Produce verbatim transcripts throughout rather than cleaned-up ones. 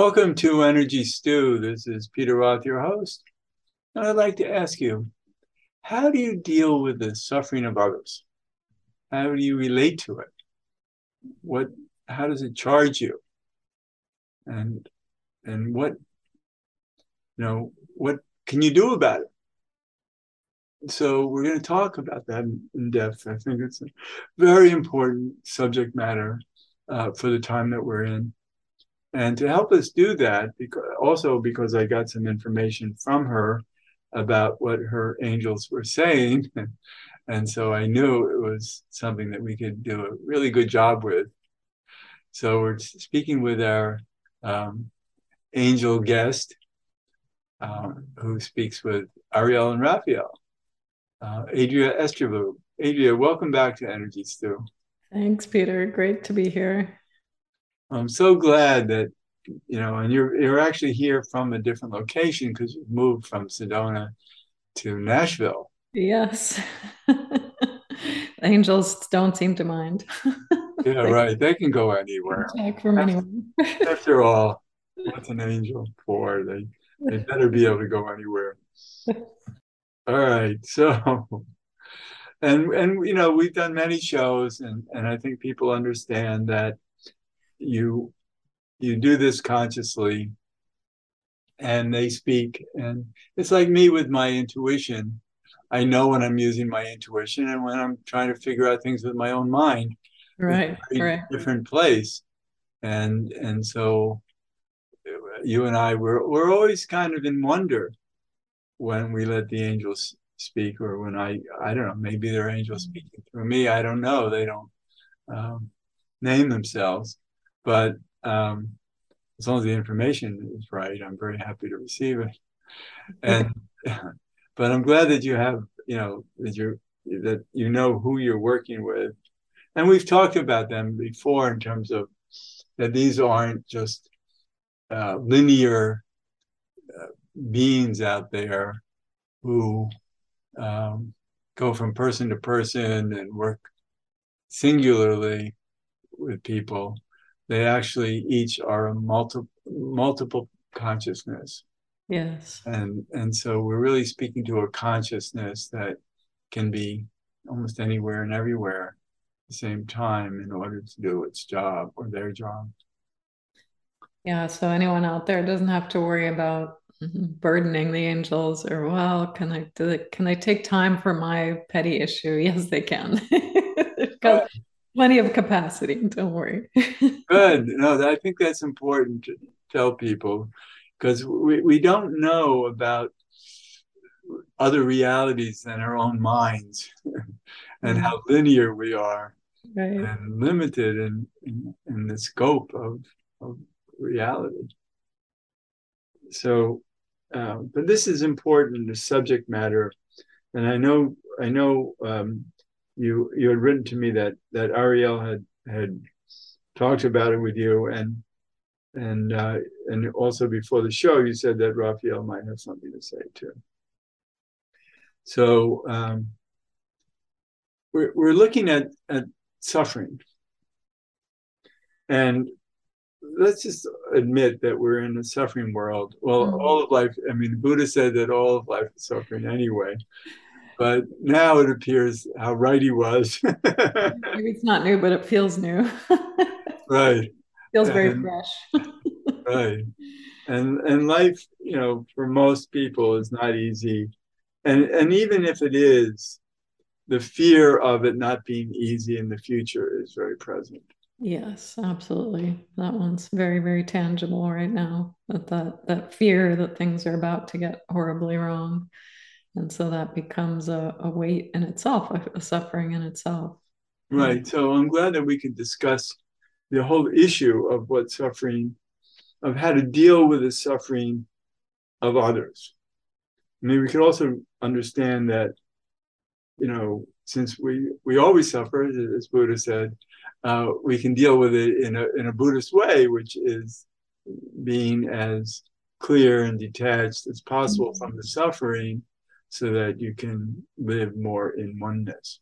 Welcome to Energy Stew. This is Peter Roth, your host. And I'd like to ask you, how do you deal with the suffering of others? How do you relate to it? What, how does it charge you? And and what, you know, what can you do about it? So we're going to talk about that in, in depth. I think it's a very important subject matter uh, for the time that we're in. And to help us do that, because, also because I got some information from her about what her angels were saying. And so I knew it was something that we could do a really good job with. So we're speaking with our um, angel guest, uh, who speaks with Ariel and Raphael, uh, Adria Estrevaux. Adria, welcome back to Energy Stew. Thanks, Peter. Great to be here. I'm so glad that, you know, and you're you're actually here from a different location because you've moved from Sedona to Nashville. Yes. Angels don't seem to mind. Yeah, They right. They can go can anywhere. attack from After, anywhere. after all, what's an angel for? They they better be able to go anywhere. All right. So, and and you know, we've done many shows, and and I think people understand that you you do this consciously, and they speak, and it's like me with my intuition. I know when I'm using my intuition and when I'm trying to figure out things with my own mind. It's Right, a very right. different place. And and so you and I we're we're always kind of in wonder when we let the angels speak, or when I I don't know, maybe they're angels speaking through me. I don't know. They don't um, name themselves, but um, as long as the information is right, I'm very happy to receive it. Okay. And but I'm glad that you have, you know, that you're that you know who you're working with. And we've talked about them before in terms of that these aren't just uh, linear uh, beings out there who um, go from person to person and work singularly with people. They actually each are a multiple multiple consciousness. Yes. And and so we're really speaking to a consciousness that can be almost anywhere and everywhere at the same time in order to do its job or their job. Yeah, so anyone out there doesn't have to worry about burdening the angels or, well, can I do it? Can they take time for my petty issue? Yes, they can. They've got Right. plenty of capacity. Don't worry. Good. No, I think that's important to tell people because we, we don't know about other realities than our own minds and Mm, how linear we are right. and limited in, in, in the scope of, of reality. So, uh, but this is important, the subject matter. And I know, I know um, you you had written to me that that Ariel had had talked about it with you, and and uh, and also before the show, you said that Raphael might have something to say too. So um, we're we're looking at at suffering, and let's just admit that we're in a suffering world. Well, Mm. all of life. I mean, Buddha said that all of life is suffering anyway. But now it appears how right he was. Maybe it's not new, but it feels new. Right. Feels very And fresh. right. And and life, you know, for most people is not easy. And and even if it is, the fear of it not being easy in the future is very present. Yes, absolutely. That one's very, very tangible right now. That that that fear that things are about to get horribly wrong. And so that becomes a, a weight in itself, a, a suffering in itself. And Right. So I'm glad that we can discuss the whole issue of what suffering, of how to deal with the suffering of others. I mean, we could also understand that, you know, since we we always suffer, as Buddha said, uh, we can deal with it in a in a Buddhist way, which is being as clear and detached as possible from the suffering, so that you can live more in oneness.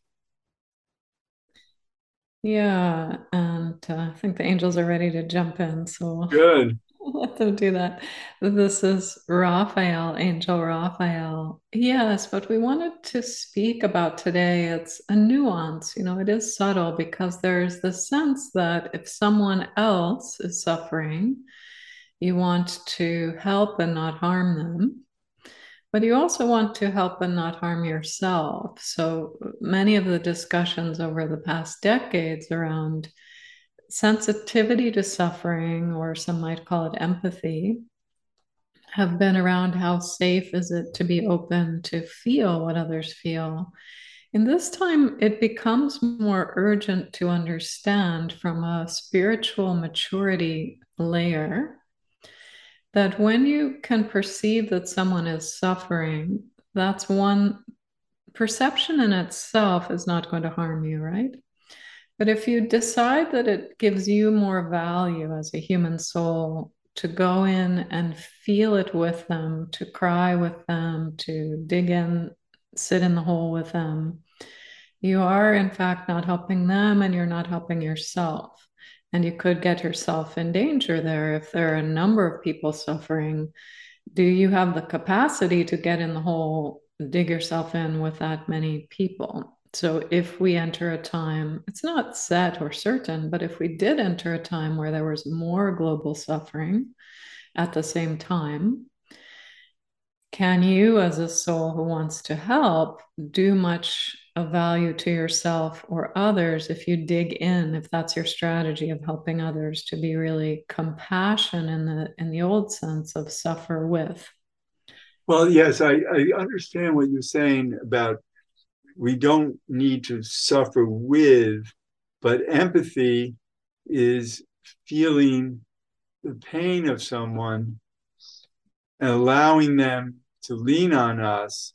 yeah, and uh, I think the angels are ready to jump in. So Good. Let them do that. This is Raphael, Angel Raphael. Yes, what we wanted to speak about today, it's a nuance. You know, it is subtle because there's the sense that if someone else is suffering, you want to help and not harm them. But you also want to help and not harm yourself. So many of the discussions over the past decades around sensitivity to suffering, or some might call it empathy, have been around how safe is it to be open to feel what others feel. In this time, it becomes more urgent to understand from a spiritual maturity layer that when you can perceive that someone is suffering, that's one perception in itself is not going to harm you, right? But if you decide that it gives you more value as a human soul to go in and feel it with them, to cry with them, to dig in, sit in the hole with them, you are in fact not helping them and you're not helping yourself. And you could get yourself in danger there if there are a number of people suffering. Do you have the capacity to get in the hole, dig yourself in with that many people? So if we enter a time, it's not set or certain, but if we did enter a time where there was more global suffering at the same time, can you, as a soul who wants to help, do much of value to yourself or others if you dig in, if that's your strategy of helping others, to be really compassion in the in the old sense of suffer with? Well, yes, I, I understand what you're saying about we don't need to suffer with, but empathy is feeling the pain of someone and allowing them to lean on us,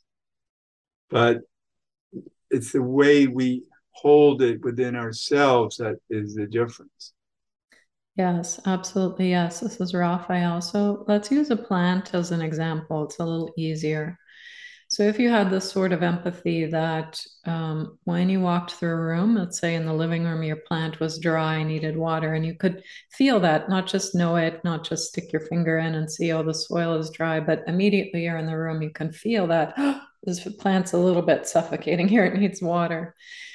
but it's the way we hold it within ourselves that is the difference. Yes, absolutely. Yes, this is Raphael. So let's use a plant as an example. It's a little easier. So if you had this sort of empathy that um, when you walked through a room, let's say in the living room, your plant was dry, needed water, and you could feel that, not just know it, not just stick your finger in and see, oh, the soil is dry, but immediately you're in the room, you can feel that, oh, this plant's a little bit suffocating here, it needs water.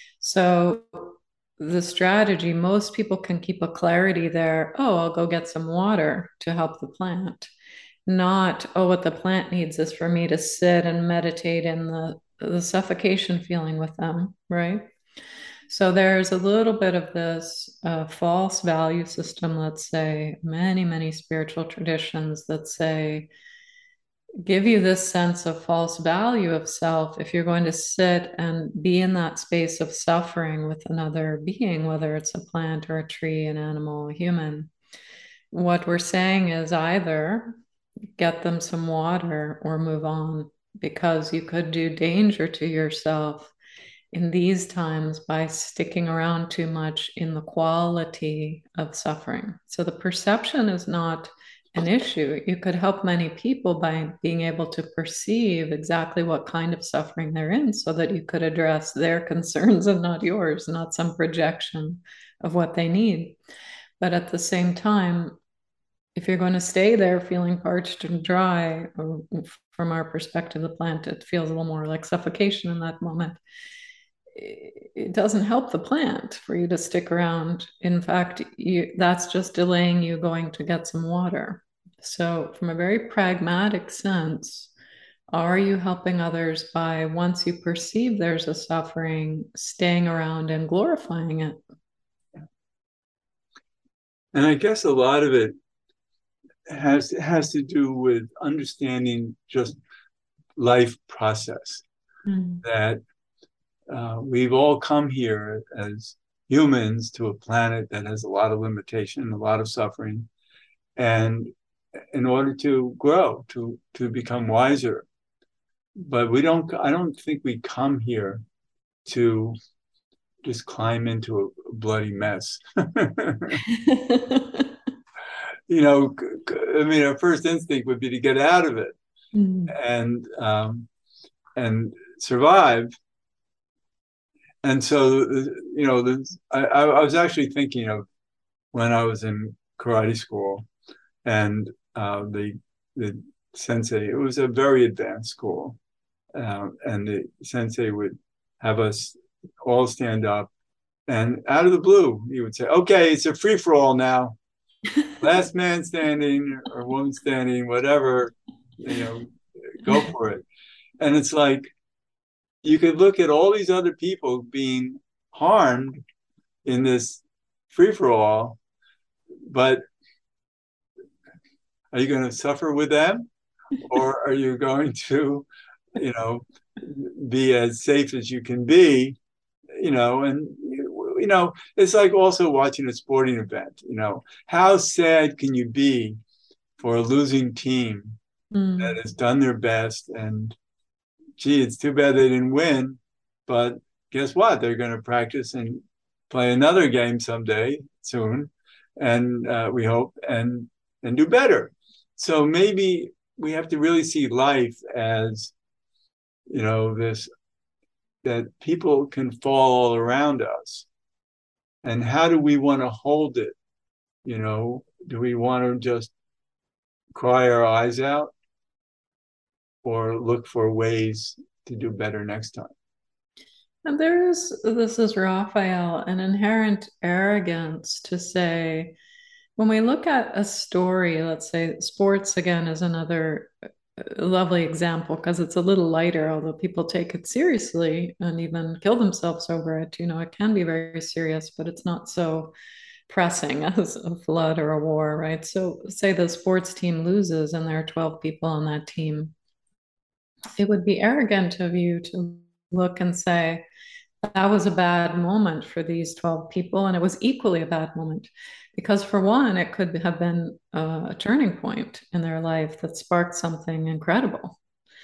So the strategy, most people can keep a clarity there. Oh, I'll go get some water to help the plant. Not, oh, what the plant needs is for me to sit and meditate in the, the suffocation feeling with them, right? So there's a little bit of this uh, false value system, let's say, many, many spiritual traditions that say, give you this sense of false value of self if you're going to sit and be in that space of suffering with another being, whether it's a plant or a tree, an animal, a human. What we're saying is either get them some water or move on, because you could do danger to yourself in these times by sticking around too much in the quality of suffering. So the perception is not an issue. You could help many people by being able to perceive exactly what kind of suffering they're in so that you could address their concerns and not yours, not some projection of what they need. But at the same time, if you're going to stay there feeling parched and dry, or from our perspective, the plant, it feels a little more like suffocation in that moment. It doesn't help the plant for you to stick around. In fact, you, that's just delaying you going to get some water. So, from a very pragmatic sense, are you helping others by, once you perceive there's a suffering, staying around and glorifying it? And I guess a lot of it has has to do with understanding just life process. Mm. That uh, we've all come here as humans to a planet that has a lot of limitation, a lot of suffering, and in order to grow, to to become wiser. But we don't. I don't think we come here to just climb into a bloody mess. You know, I mean, our first instinct would be to get out of it mm. and um, and survive. And so, you know, I, I was actually thinking of when I was in karate school, And uh, the the sensei, it was a very advanced school, uh, and the sensei would have us all stand up, and out of the blue, he would say, "Okay, it's a free for all now. Last man standing or woman standing, whatever, you know, go for it." And it's like you could look at all these other people being harmed in this free for all, but are you going to suffer with them, or are you going to, you know, be as safe as you can be, you know? And you know, it's like also watching a sporting event. You know, how sad can you be for a losing team that Mm. has done their best, and gee, it's too bad they didn't win, but guess what? They're going to practice and play another game someday soon, and uh, we hope and and do better. So maybe we have to really see life as, you know, this, that people can fall all around us, and how do we want to hold it? You know, do we want to just cry our eyes out, or look for ways to do better next time? And there is, this is Raphael, an inherent arrogance to say, when we look at a story, let's say sports again is another uh, lovely example because it's a little lighter, although people take it seriously and even kill themselves over it. You know, it can be very serious, but it's not so pressing as a flood or a war, right? So, say the sports team loses and there are twelve people on that team, it would be arrogant of you to look and say, that was a bad moment for these twelve people, and it was equally a bad moment because, for one, it could have been uh, a turning point in their life that sparked something incredible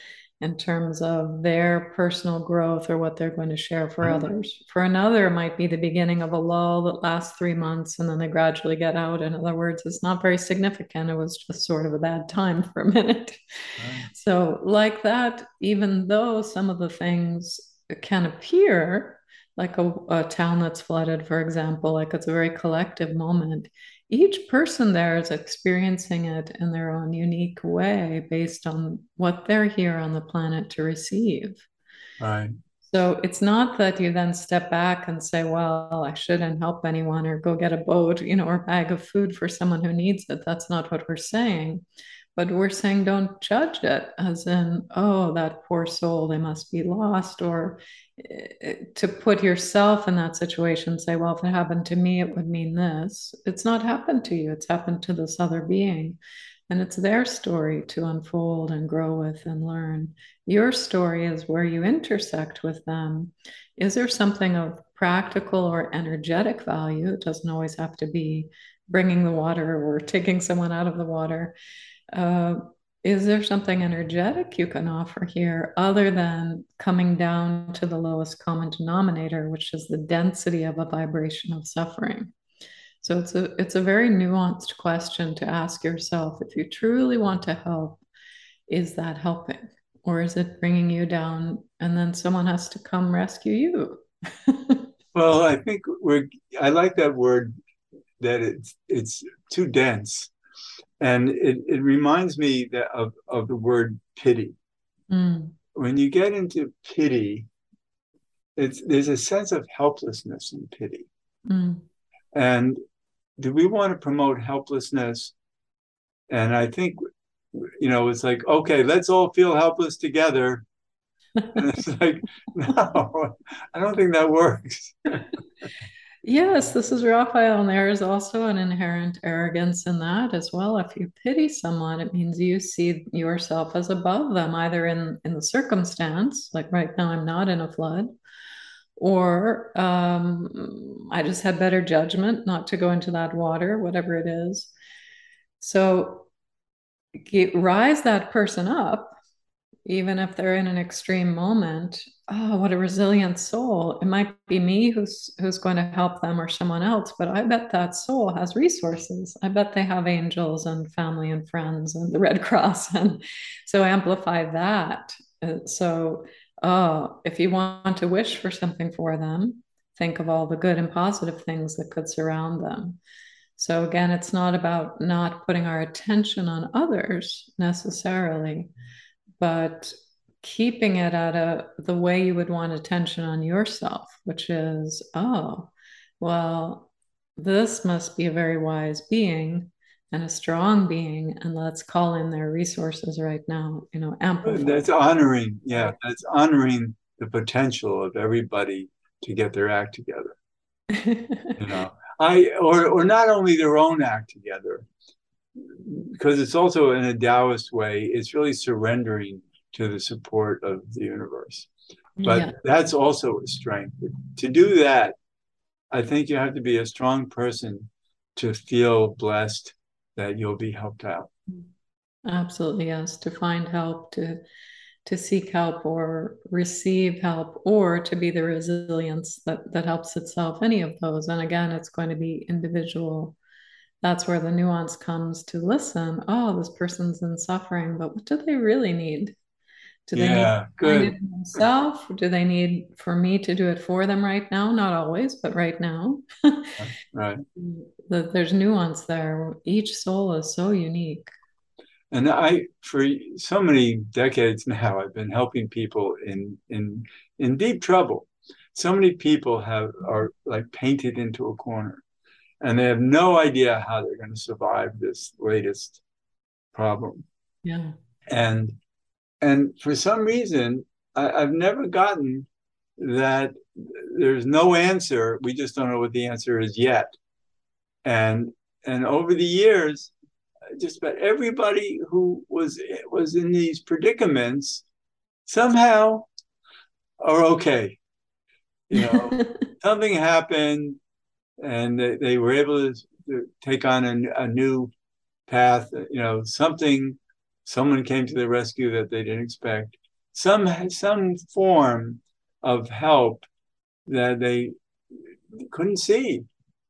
in terms of their personal growth or what they're going to share for others. For another, it might be the beginning of a lull that lasts three months and then they gradually get out. In other words, it's not very significant. It was just sort of a bad time for a minute. Right. So, like that, even though some of the things can appear like a, a town that's flooded, for example, like it's a very collective moment, each person there is experiencing it in their own unique way based on what they're here on the planet to receive. Right. So it's not that you then step back and say, well, I shouldn't help anyone or go get a boat, you know, or a bag of food for someone who needs it. That's not what we're saying. But we're saying don't judge it as in, oh, that poor soul, they must be lost. Or uh, to put yourself in that situation, say, well, if it happened to me, it would mean this. It's not happened to you, it's happened to this other being. And it's their story to unfold and grow with and learn. Your story is where you intersect with them. Is there something of practical or energetic value? It doesn't always have to be bringing the water or taking someone out of the water. Uh, is there something energetic you can offer here other than coming down to the lowest common denominator, which is the density of a vibration of suffering? So it's a it's a very nuanced question to ask yourself. If you truly want to help, is that helping? Or is it bringing you down and then someone has to come rescue you? Well, I think we're, I like that word, that it's it's too dense. And it, it reminds me that of, of the word pity. Mm, When you get into pity, it's there's a sense of helplessness in pity. mm. And do we want to promote helplessness? And I think, you know, it's like, okay, let's all feel helpless together. And it's like, no, I don't think that works. Yes, this is Raphael, and there is also an inherent arrogance in that as well. If you pity someone, it means you see yourself as above them, either in, in the circumstance, like right now, I'm not in a flood, or um, I just had better judgment not to go into that water, whatever it is. So get, rise that person up, even if they're in an extreme moment. Oh, what a resilient soul. It might be me who's who's going to help them or someone else, but I bet that soul has resources. I bet they have angels and family and friends and the Red Cross. And so amplify that. Uh, So oh, if you want to wish for something for them, think of all the good and positive things that could surround them. So again, it's not about not putting our attention on others necessarily, but keeping it at a the way you would want attention on yourself, which is, oh, well, this must be a very wise being and a strong being, and let's call in their resources right now, you know, amplify. That's honoring, yeah, that's honoring the potential of everybody to get their act together. You know, I or or not only their own act together, because it's also in a Taoist way, it's really surrendering to the support of the universe. But Yeah. that's also a strength. To do that, I think you have to be a strong person to feel blessed that you'll be helped out. Absolutely, yes. To find help, to to seek help or receive help, or to be the resilience that that helps itself, any of those. And again, it's going to be individual. That's where the nuance comes to listen. Oh, this person's in suffering, but what do they really need? Do they need to Yeah, find it good. in themselves? Do they need for me to do it for them right now? Not always, but right now. Right. There's nuance there. Each soul is so unique. And I, for so many decades now, I've been helping people in in in deep trouble. So many people have are like painted into a corner, and they have no idea how they're going to survive this latest problem. Yeah. And and for some reason, I, I've never gotten that there's no answer. We just don't know what the answer is yet. And and over the years, just about everybody who was was in these predicaments somehow are okay. You know, something happened, and they, they were able to, to take on a, a new path. You know, something, someone came to their rescue that they didn't expect. Some some form of help that they couldn't see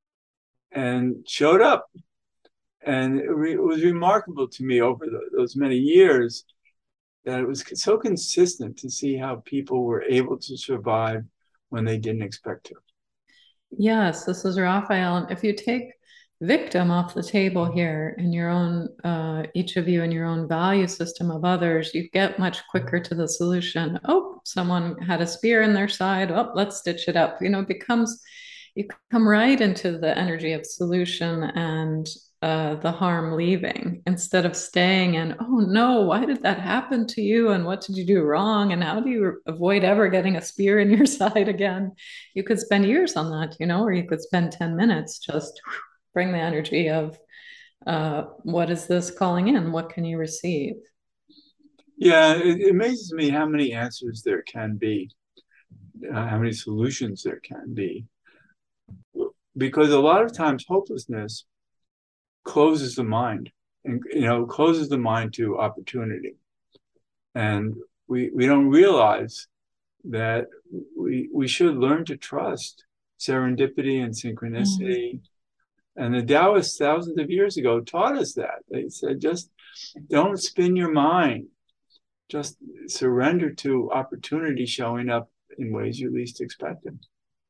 and showed up. And it, re- it was remarkable to me over the, those many years that it was so consistent to see how people were able to survive when they didn't expect to. Yes, this is Raphael. And if you take victim off the table here in your own, uh, each of you in your own value system of others, you get much quicker to the solution. Oh, someone had a spear in their side. Oh, let's stitch it up. You know, it becomes, you come right into the energy of solution and uh, the harm leaving instead of staying in, oh no, why did that happen to you? And what did you do wrong? And how do you avoid ever getting a spear in your side again? You could spend years on that, you know, or you could spend ten minutes just bring the energy of uh, what is this calling in? What can you receive? Yeah, it, it amazes me how many answers there can be, uh, how many solutions there can be. Because a lot of times hopelessness closes the mind and, you know, closes the mind to opportunity. And we, we don't realize that we, we should learn to trust serendipity and Mm. synchronicity. And the Taoists thousands of years ago taught us that. They said, just don't spin your mind. Just surrender to opportunity showing up in ways you least expect them.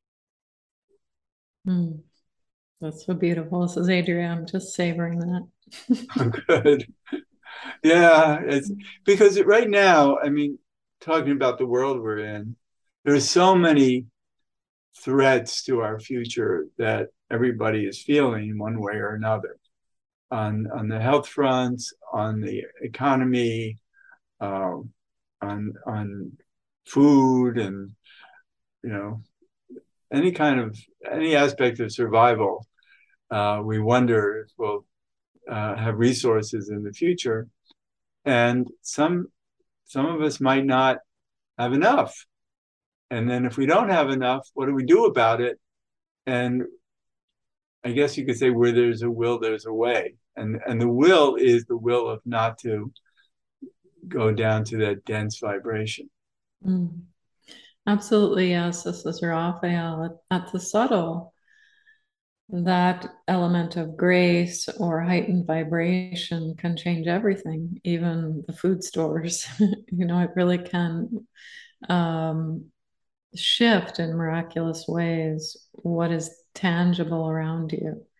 Mm. That's so beautiful. This is Adrienne. I'm just savoring that. Good. Yeah, it's because right now, I mean, talking about the world we're in, there's so many threats to our future that everybody is feeling one way or another on on the health fronts, on the economy, uh, on on food, and you know any kind of any aspect of survival. Uh, we wonder if we'll uh, have resources in the future, and some some of us might not have enough. And then if we don't have enough, what do we do about it? And I guess you could say where there's a will, there's a way. And and the will is the will of not to go down to that dense vibration. Mm. Absolutely, yes. This is Raphael. At the subtle, that element of grace or heightened vibration can change everything, even the food stores. You know, it really can um, shift in miraculous ways what is tangible around you.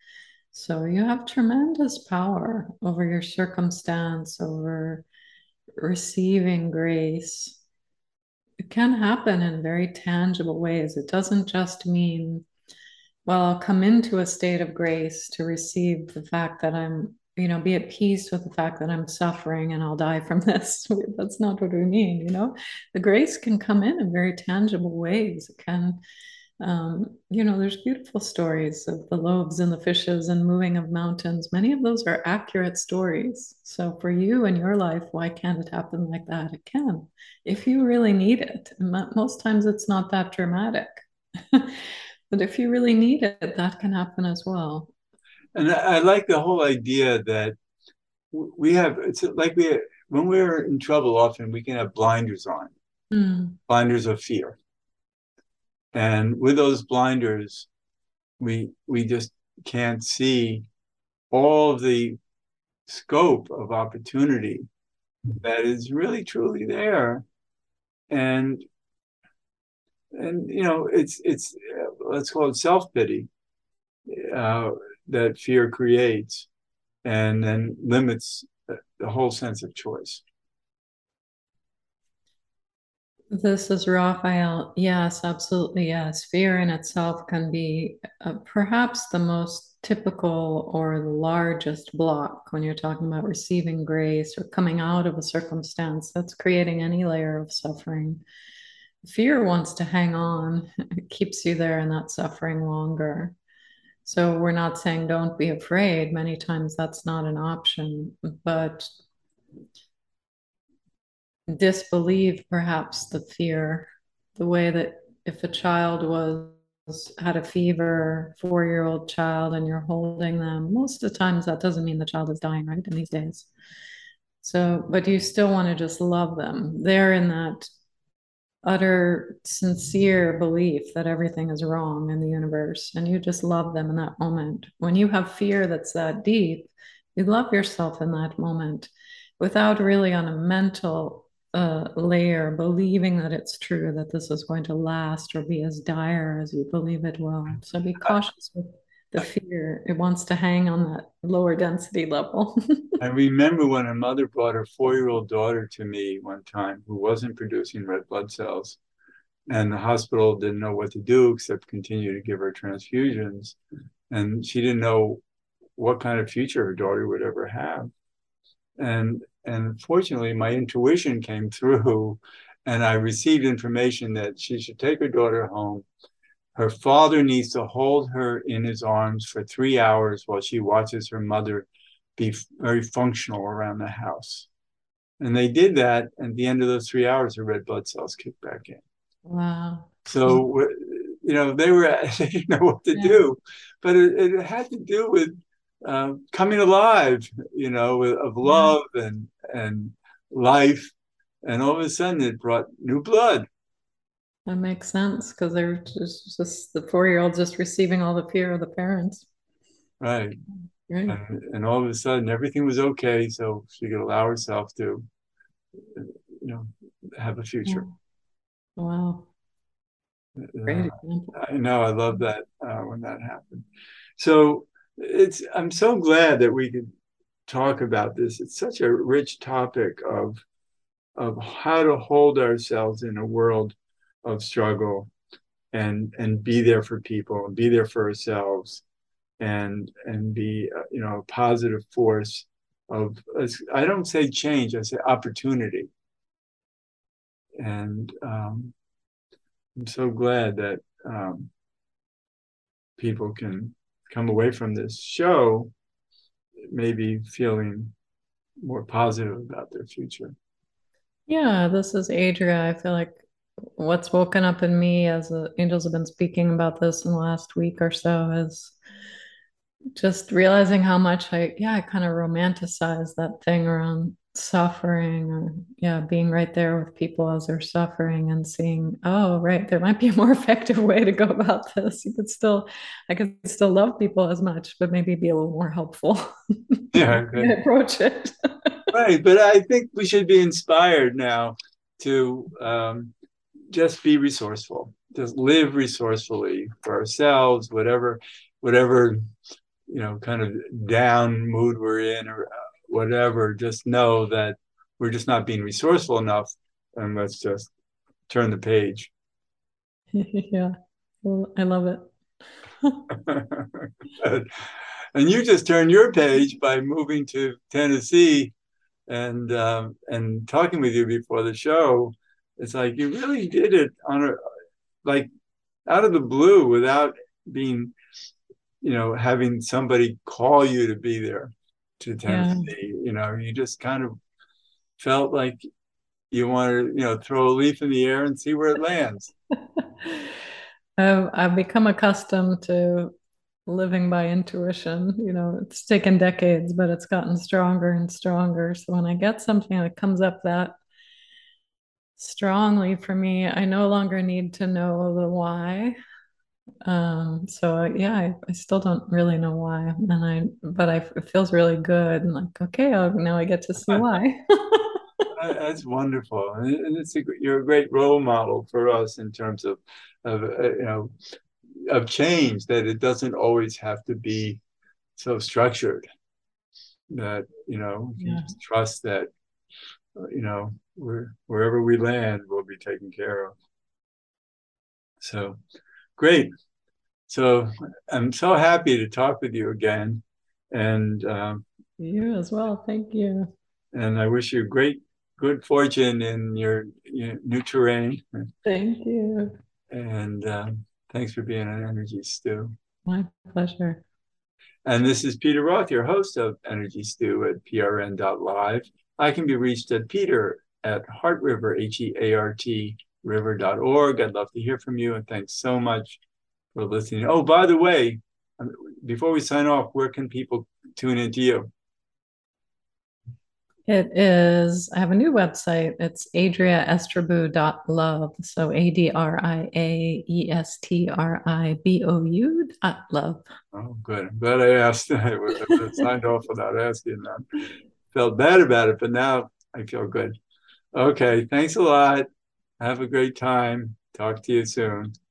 So you have tremendous power over your circumstance, over receiving grace. It can happen in very tangible ways. It doesn't just mean, well, I'll come into a state of grace to receive the fact that I'm, you know, be at peace with the fact that I'm suffering and I'll die from this. That's not what we mean, you know. The grace can come in in very tangible ways. It can, um, you know, there's beautiful stories of the loaves and the fishes and moving of mountains. Many of those are accurate stories. So for you in your life, why can't it happen like that? It can, if you really need it. And most times it's not that dramatic. But if you really need it, that can happen as well. And I, I like the whole idea that we have, it's like we, when we're in trouble, often we can have blinders on, Mm. blinders of fear. And with those blinders, we we just can't see all of the scope of opportunity that is really truly there. And and you know, it's it's uh, let's call it self-pity uh, that fear creates, and then limits the, the whole sense of choice. This is Raphael. Yes, absolutely. Yes. Fear in itself can be uh, perhaps the most typical or the largest block when you're talking about receiving grace or coming out of a circumstance that's creating any layer of suffering. Fear wants to hang on, it keeps you there in that suffering longer. So we're not saying don't be afraid. Many times that's not an option, but disbelieve perhaps the fear, the way that if a child was had a fever, four-year-old child, and you're holding them, most of the times that doesn't mean the child is dying, right? In these days. So, but you still want to just love them. They're in that utter sincere belief that everything is wrong in the universe, and you just love them in that moment. When you have fear that's that deep, you love yourself in that moment without really on a mental uh, layer believing that it's true that this is going to last or be as dire as you believe it will. So be cautious with the fear. It wants to hang on that lower density level. I remember when her mother brought her four-year-old daughter to me one time who wasn't producing red blood cells, and the hospital didn't know what to do except continue to give her transfusions. And she didn't know what kind of future her daughter would ever have. And and fortunately, my intuition came through, and I received information that she should take her daughter home. Her father needs to hold her in his arms for three hours while she watches her mother be very functional around the house. And they did that. At the end of those three hours, her red blood cells kicked back in. Wow. So, you know, they were, they didn't know what to Yeah. do, but it, it had to do with uh, coming alive, you know, of love yeah. and, and life. And all of a sudden it brought new blood. That makes sense because they're just, just the four-year-old just receiving all the fear of the parents. Right. Right. And, and all of a sudden everything was okay. So she could allow herself to, you know, have a future. Yeah. Wow. Great example. Uh, I know, I love that uh, when that happened. So it's, I'm so glad that we could talk about this. It's such a rich topic of, of how to hold ourselves in a world of struggle, and, and be there for people and be there for ourselves, and, and be, uh, you know, a positive force of, I don't say change, I say opportunity. And um, I'm so glad that um, people can come away from this show maybe feeling more positive about their future. Yeah, this is Adria. I feel like what's woken up in me as the angels have been speaking about this in the last week or so is just realizing how much I, yeah, I kind of romanticize that thing around suffering, or yeah, being right there with people as they're suffering and seeing, oh, right, there might be a more effective way to go about this. You could still, I could still love people as much, but maybe be a little more helpful. Yeah, okay. Approach it. Right, but I think we should be inspired now to um, just be resourceful, just live resourcefully for ourselves, whatever, whatever you know, kind of down mood we're in or whatever, just know that we're just not being resourceful enough, and let's just turn the page. Yeah, well, I love it. And you just turned your page by moving to Tennessee and um, and talking with you before the show. It's like you really did it on a like out of the blue without being, you know, having somebody call you to be there to Yeah. Tennessee. You know, you just kind of felt like you want to, you know, throw a leaf in the air and see where it lands. I've, I've become accustomed to living by intuition. You know, it's taken decades, but it's gotten stronger and stronger. So when I get something that comes up that strongly for me, I no longer need to know the why. Um, so I, yeah, I, I still don't really know why, and I, but I, it feels really good, and like, okay, I'll, now I get to see why. That's wonderful, and it's a, you're a great role model for us in terms of, of uh, you know, of change. That it doesn't always have to be so structured. That you know, you Yeah. just trust that, you know, we're, wherever we land, we'll be taken care of. So great. So I'm so happy to talk with you again, and um, You as well. Thank you. and I wish you great good fortune in your, your new terrain. Thank you. And um, thanks for being on Energy Stew. My pleasure. And this is Peter Roth, your host of Energy Stew at P R N dot live. I can be reached at Peter at Heart River, H E A R T, river dot org. I'd love to hear from you, and thanks so much for listening. Oh, by the way, before we sign off, where can people tune into you? It is, I have a new website. It's adria estribou dot love. So A D R I A E S T R I B O U dot love. Oh, good. I'm glad I asked. I would have signed off without asking that. Felt bad about it, but now I feel good. Okay. Thanks a lot. Have a great time. Talk to you soon.